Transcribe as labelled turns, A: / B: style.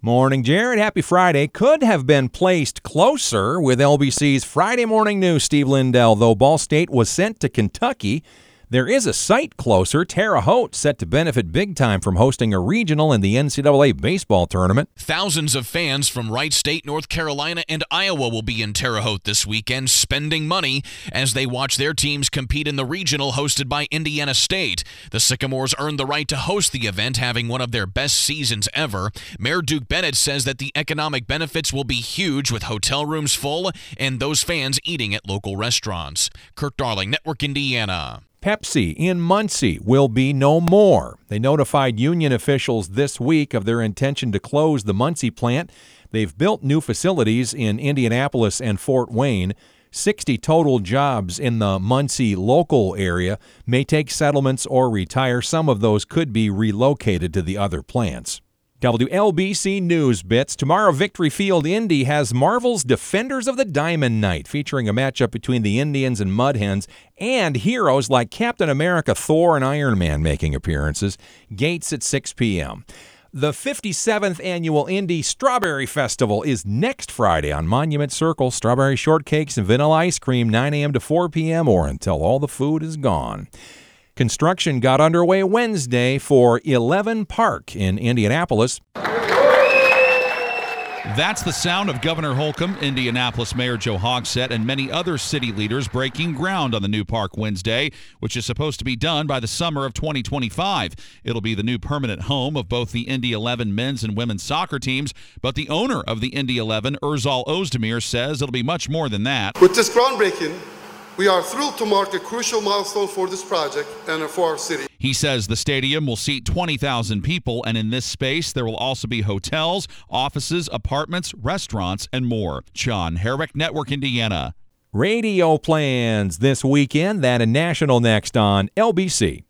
A: Morning, Jared. Happy Friday. Could have been placed closer with LBC's Friday Morning News. Steve Lindell, though Ball State was sent to Kentucky. There is a site closer, Terre Haute, set to benefit big time from hosting a regional in the NCAA baseball tournament.
B: Thousands of fans from Wright State, North Carolina, and Iowa will be in Terre Haute this weekend spending money as they watch their teams compete in the regional hosted by Indiana State. The Sycamores earned the right to host the event, having one of their best seasons ever. Mayor Duke Bennett says that the economic benefits will be huge with hotel rooms full and those fans eating at local restaurants. Kirk Darling, Network Indiana.
A: Pepsi in Muncie will be no more. They notified union officials this week of their intention to close the Muncie plant. They've built new facilities in Indianapolis and Fort Wayne. 60 total jobs in the Muncie local area may take settlements or retire. Some of those could be relocated to the other plants. WLBC News Bits. Tomorrow, Victory Field Indy has Marvel's Defenders of the Diamond Night, featuring a matchup between the Indians and Mud Hens, and heroes like Captain America, Thor, and Iron Man making appearances. Gates at 6 p.m. The 57th Annual Indy Strawberry Festival is next Friday on Monument Circle. Strawberry shortcakes and vanilla ice cream, 9 a.m. to 4 p.m. or until all the food is gone. Construction got underway Wednesday for 11 Park in Indianapolis.
C: That's the sound of Governor Holcomb, Indianapolis Mayor Joe Hogsett, and many other city leaders breaking ground on the new park Wednesday, which is supposed to be done by the summer of 2025. It'll be the new permanent home of both the Indy 11 men's and women's soccer teams, but the owner of the Indy 11, Erzal Ozdemir, says it'll be much more than that.
D: With this groundbreaking, we are thrilled to mark a crucial milestone for this project and for our city.
C: He says the stadium will seat 20,000 people, and in this space there will also be hotels, offices, apartments, restaurants, and more. John Herrick, Network Indiana.
A: Radio plans this weekend, that and National next on LBC.